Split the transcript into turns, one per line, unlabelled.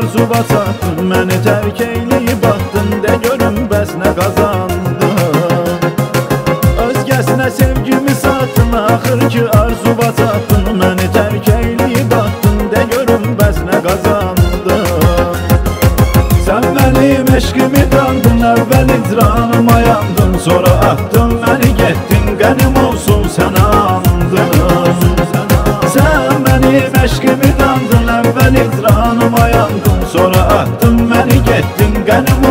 arzuva çatdın, məni tərk eyləyib atdın, de görüm bəs nə qazandın. Özgəsinə sevgimi satdın, axır ki arzuva çatdın, məni tərk eyləyib atdın, de görüm bəs nə qazandın. Sən mənim eşqimi qandın, əvvəl icranıma yandın, sonra atdın